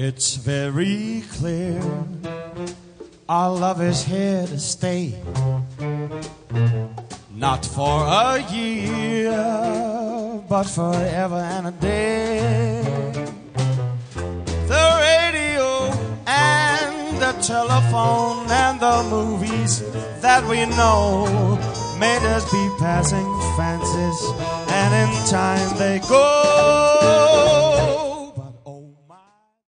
It's very clear our love is here to stay. Not for a year, but forever and a day. The radio and the telephone and the movies that we know made us be passing fancies, and in time they go.